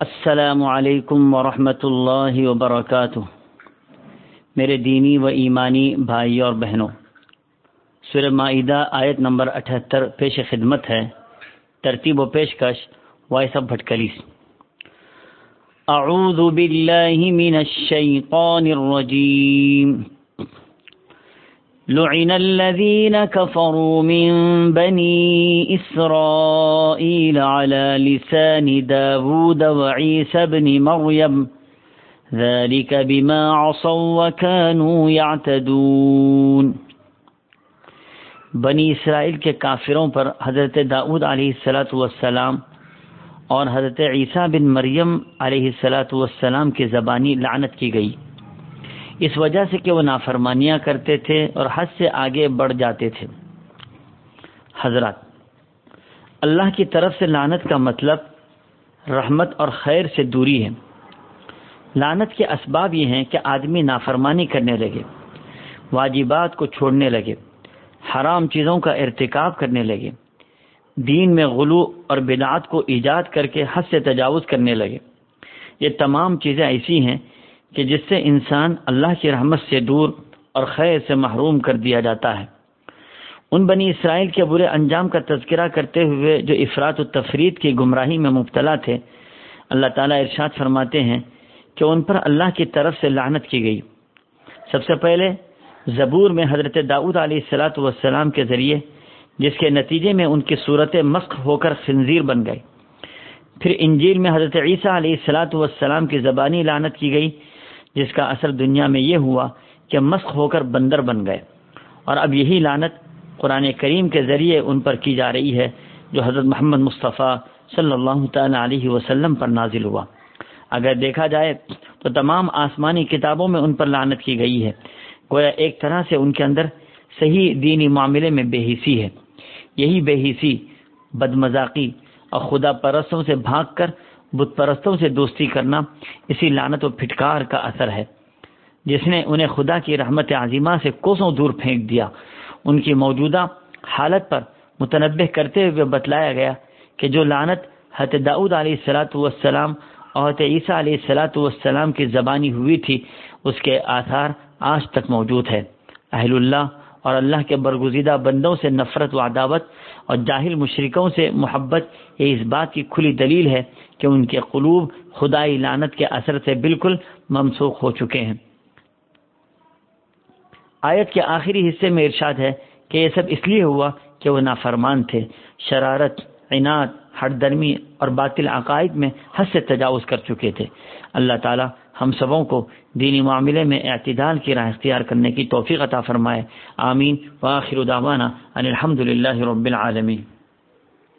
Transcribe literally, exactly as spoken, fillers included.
السلام علیکم ورحمۃ اللہ وبرکاتہ۔ میرے دینی و ایمانی بھائی اور بہنوں، سورہ مائدہ آیت نمبر اٹھہتر پیش خدمت ہے۔ ترتیب و پیشکش وائس آف بھٹکلیس۔ اعوذ باللہ من الشیطان الرجیم۔ لعن الذین کفروا من بنی اسرائیل علی لسان داود وعیسی بن مریم ذلک بما عصوا وکانوا یعتدون۔ بنی اسرائیل کے کافروں پر حضرت داؤد علیہ الصلاۃ والسلام اور حضرت عیسیٰ بن مریم علیہ الصلاۃ والسلام کی زبانی لعنت کی گئی، اس وجہ سے کہ وہ نافرمانیاں کرتے تھے اور حد سے آگے بڑھ جاتے تھے۔ حضرات، اللہ کی طرف سے لعنت کا مطلب رحمت اور خیر سے دوری ہے۔ لعنت کے اسباب یہ ہیں کہ آدمی نافرمانی کرنے لگے، واجبات کو چھوڑنے لگے، حرام چیزوں کا ارتکاب کرنے لگے، دین میں غلو اور بدعات کو ایجاد کر کے حد سے تجاوز کرنے لگے۔ یہ تمام چیزیں ایسی ہیں کہ جس سے انسان اللہ کی رحمت سے دور اور خیر سے محروم کر دیا جاتا ہے۔ ان بنی اسرائیل کے برے انجام کا تذکرہ کرتے ہوئے جو افراط و تفرید کی گمراہی میں مبتلا تھے، اللہ تعالیٰ ارشاد فرماتے ہیں کہ ان پر اللہ کی طرف سے لعنت کی گئی۔ سب سے پہلے زبور میں حضرت داؤد علیہ الصلاۃ والسلام کے ذریعے، جس کے نتیجے میں ان کی صورت مسخ ہو کر خنزیر بن گئے۔ پھر انجیل میں حضرت عیسیٰ علیہ الصلاۃ والسلام کی زبانی لعنت کی گئی، جس کا اثر دنیا میں یہ ہوا کہ مسخ ہو کر بندر بن گئے۔ اور اب یہی لعنت قرآن کریم کے ذریعے ان پر کی جا رہی ہے، جو حضرت محمد مصطفیٰ صلی اللہ تعالی علیہ وسلم پر نازل ہوا۔ اگر دیکھا جائے تو تمام آسمانی کتابوں میں ان پر لعنت کی گئی ہے، گویا ایک طرح سے ان کے اندر صحیح دینی معاملے میں بے حسی ہے۔ یہی بے حسی، بدمذاقی اور خدا پرستوں سے بھاگ کر بت پرستوں سے دوستی کرنا، اسی لعنت و پھٹکار کا اثر ہے، جس نے انہیں خدا کی رحمت عظیمہ سے کوسوں دور پھینک دیا۔ ان کی موجودہ حالت پر متنبہ کرتے ہوئے بتلایا گیا کہ جو لعنت حضرت داؤد علیہ الصلاۃ والسلام اور حضرت عیسیٰ علیہ الصلاۃ والسلام کی زبانی ہوئی تھی، اس کے آثار آج تک موجود ہے۔ اہل اللہ اور اللہ کے برگزیدہ بندوں سے نفرت و عداوت اور جاہل مشرکوں سے محبت، یہ اس بات کی کھلی دلیل ہے کہ ان کے قلوب خدائی لعنت کے اثر سے بالکل ممسوخ ہو چکے ہیں۔ آیت کے آخری حصے میں ارشاد ہے کہ یہ سب اس لیے ہوا کہ وہ نافرمان تھے، شرارت، عناد، ہٹ درمی اور باطل عقائد میں حد سے تجاوز کر چکے تھے۔ اللہ تعالی ہم سبوں کو دینی معاملے میں اعتدال کی راہ اختیار کرنے کی توفیق عطا فرمائے۔ آمین۔ وآخر دعوانا ان الحمد للہ رب العالمین۔